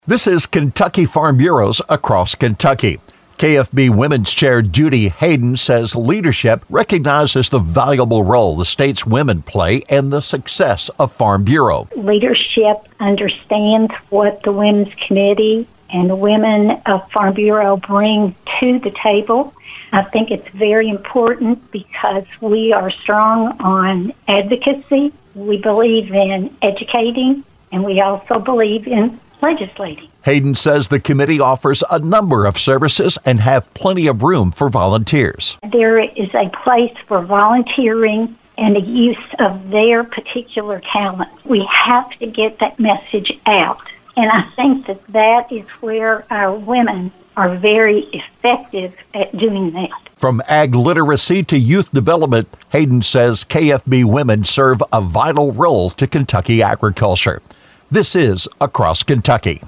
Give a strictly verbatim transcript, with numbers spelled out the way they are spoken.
This is Kentucky Farm Bureaus across Kentucky. K F B Women's Chair Judy Hayden says leadership recognizes the valuable role the state's women play in the success of Farm Bureau. Leadership understands what the Women's Committee and the women of Farm Bureau bring to the table. I think it's very important because we are strong on advocacy. We believe in educating, and we also believe in legislating. Hayden says the committee offers a number of services and have plenty of room for volunteers. There is a place for volunteering and the use of their particular talent. We have to get that message out. And I think that that is where our women are very effective at doing that. From ag literacy to youth development, Hayden says K F B women serve a vital role to Kentucky agriculture. This is Across Kentucky.